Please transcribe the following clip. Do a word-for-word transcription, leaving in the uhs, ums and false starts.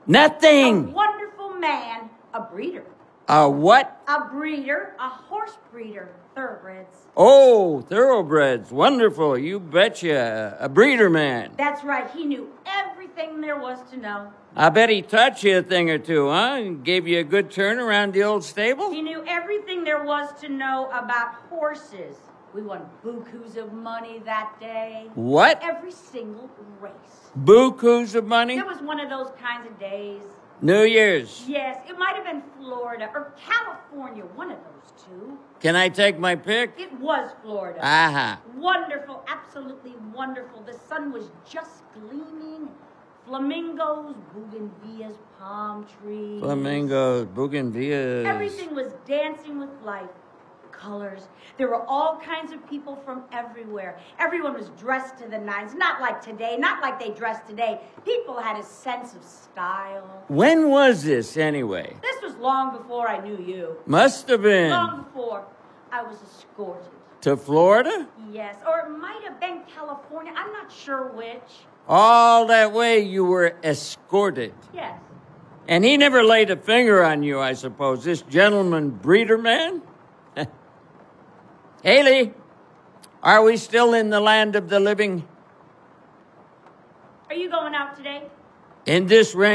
Nothing. A wonderful man, a breeder. A what? A breeder, a horse breeder, thoroughbreds. Oh, thoroughbreds. Wonderful. You betcha. A breeder man. That's right. He knew everything there was to know. I bet he taught you a thing or two, huh? And gave you a good turn around the old stable? He knew everything there was to know about horses. We won bukus of money that day. What? Every single race. Bukus of money? It was one of those kinds of days. New Year's. Yes, it might have been Florida or California, one of those two. Can I take my pick? It was Florida. Uh-huh. Wonderful, absolutely wonderful. The sun was just gleaming. Flamingos, bougainvilleas, palm trees. Flamingos, bougainvilleas. Everything was dancing with life. Colors. There were all kinds of people from everywhere. Everyone was dressed to the nines. Not like today. Not like they dress today. People had a sense of style. When was this, anyway? This was long before I knew you. Must have been. Long before I was escorted. To Florida? Yes, or it might have been California. I'm not sure which. All that way you were escorted. Yes. And he never laid a finger on you, I suppose, this gentleman breeder man? Haley, are we still in the land of the living? Are you going out today? In this rain?